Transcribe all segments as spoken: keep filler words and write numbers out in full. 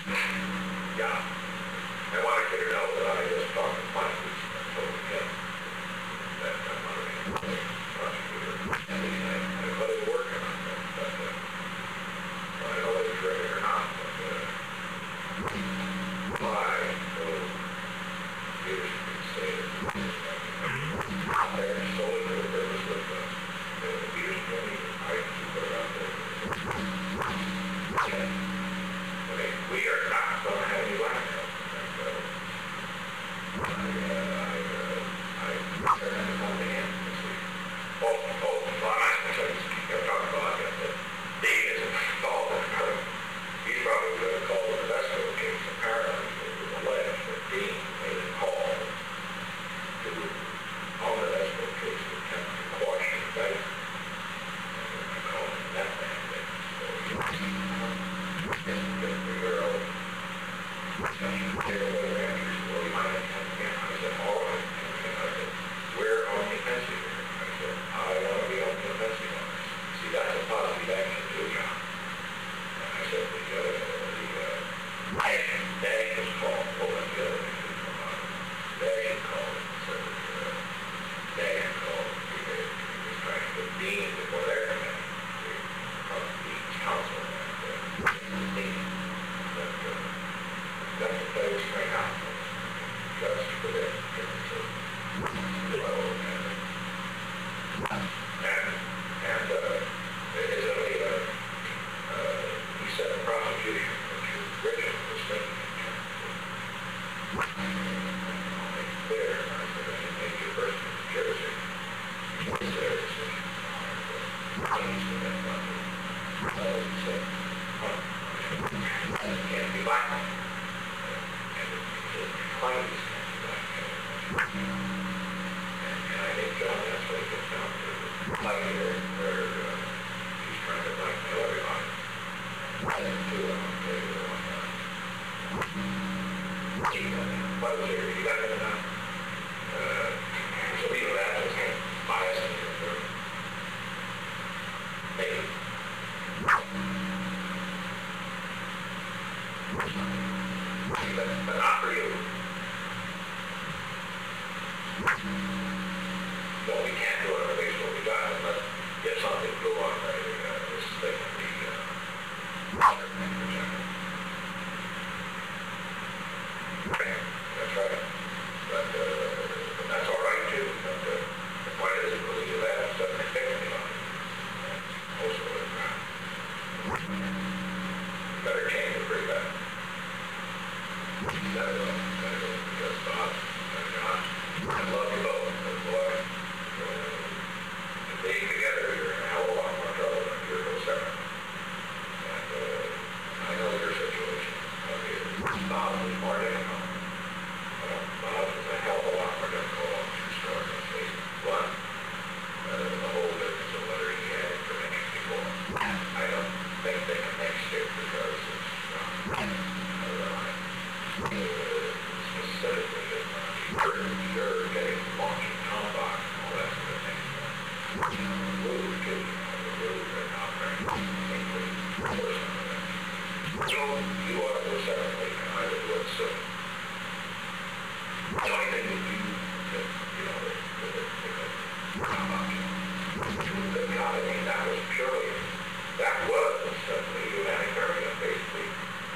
Yeah. I want to get it out that I just talked to Mike, I told him that I'm not a prosecutor. And he, I, I put it working on that, but uh, I don't know whether he's ready or not, but uh, why, so Peter's been saying, they're solely for the purpose of uh, the Peter's money, I can put it out there. Okay. I mean, we are not going to have any blackout. I, uh, I, uh, I, they're going to come to him this week. Oh, oh, well, I'm not going to you're talking about it, that Dave isn't involved in it. He's probably going to call the Vesco case. Apparently, it was alleged that Dean made a call to, on the Vesco case, to attempt to quash the bank. And I called him that man. So, you know, it's a three-year-old discussion. They're away there. Well, you might have to come again. I said, all right. And I said, we're on the offensive here. I said, I want to be on the offensive on this. See, that's a positive action too, John. And I said, the, uh, the, uh, action, the action's called, what was the other thing that come out? The action called, so, uh, the action called, he was trying to put Dean before their committee, from Dean's counsel, and, uh, Dean, but, uh, that's the players right now. Just for them, so, well, and, and, and, uh, it's only, uh, uh, he said the prosecution, which Richard was thinking in terms of, I'll make it clear, and I said, as a major person in New Jersey, it's their decision to change the net budget. So he said, well, it can't be black. And it claims it can't be black. And, and I think, John, that's what it gets down to. Like here, where uh, he's trying to blackmail everybody. And two of them, they were on that. What was it? You got it now? Uh, so people that was kind of biased in your third. Maybe. But, but not for you. Well, we can't do it on the basis of what we got, but get something to go on uh, this thing with the uh, okay, that's right. But, uh, but that's all right too. But uh, the point is, if we do that, it's doesn't affect anybody. That's most of it. You better change it pretty bad. That is all. That is all. Because Bob, and John, I love you both. But boy, uh, being together, you're in a hell of a lot more trouble than if you're both separate. And uh, I know your situation. Okay, Bob was more difficult. Well, Bob was a hell of a lot more difficult on two stories. Let's face it. One, uh, the whole business of whether he had information before. I don't think they can make stick because it's not. Uh, specifically, you're, you're getting launching Tombach and all that sort of thing. You know, move to, you know, the move and operating safely or something like that. So you ought to do it separately, and I would do it soon. The only thing that you, that, you know, that, that, that, Tombach, that God, I mean, that was purely, that was certainly humanitarian, basically.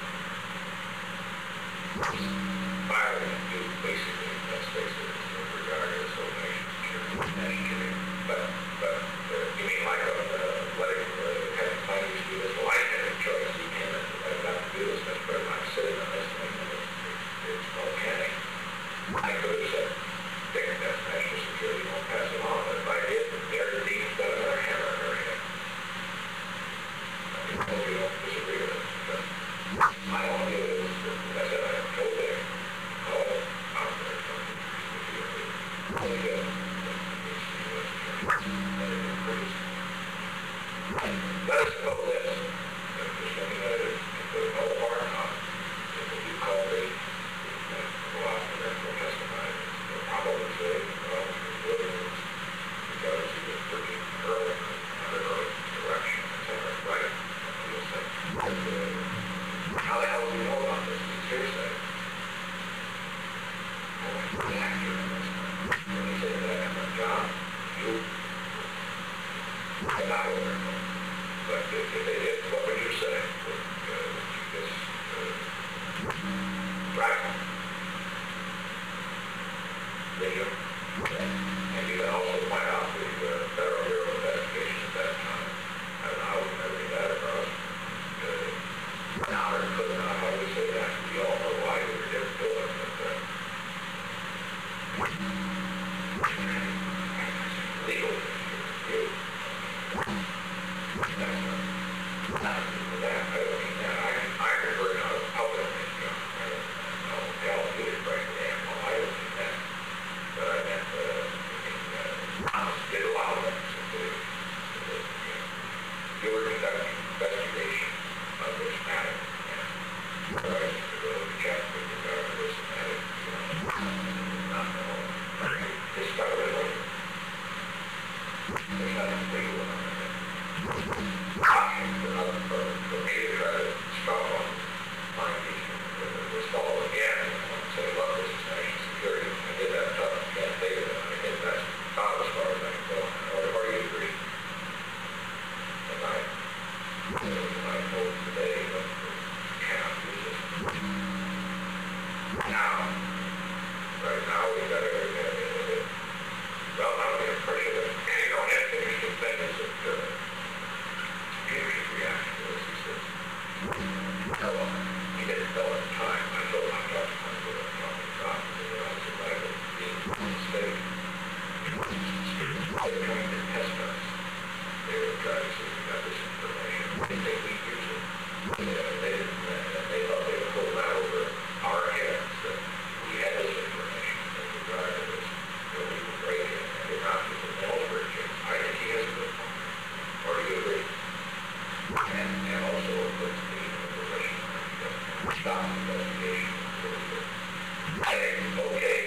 Firing you basically, that's basically with regard to this whole nation security. But, but, uh, you mean like on uh, letting uh, having Chinese do this? Well, I had a choice. He came in, I've got to do this, but but I'm sitting on this thing, and it's, it's volcanic. I could have said, take that's national security, won't pass it on. But if I did, there's a deep got another hammer in her head. I hope you don't disagree with it. But I don't do it. I said, I have told them. Let us know this. Just looking at it, put it all apart on. If you call me, go out and therefore testify. They'll probably say, well, it's Williams because he was working early in another direction, et cetera. Right? You'll say. not do that. I don't mean that. I, I prefer not a public, you know, I don't know, hell, you did break the damn law. I don't mean that. But I meant, uh, I mean, uh, Thomas did allow them to do, to do, you know, you were conducting investigation of this matter. And I used to go to check with regard to this matter, you know, not know, discover it later. There's nothing legal on it. Option for another, for, for me to try to stop on my piece of this fall again, and say, look, this is national security. I did that stuff in Camp David, and I think that's about as far as I can go. Or, or you agree? And I, I vote today, but we cannot do this. Now, right now, we got to, uh, well, I'm going to appreciate it. You know, and interesting thing is that, uh, Peter's reaction to this, he says, tell him, he didn't tell at the time. I told him I talked to him about it, talking about it, and I said, I would be in the state. They were trying to test us. They were trying to see if we got this information. They think we use it. And they didn't, and they thought they would hold that over our heads, that we had this information in regard to this illegal break-in, and we're not just a mail break-in. I think he has a good point. Or do you agree? And, and also it puts me in a position to stop the investigation. I think, okay,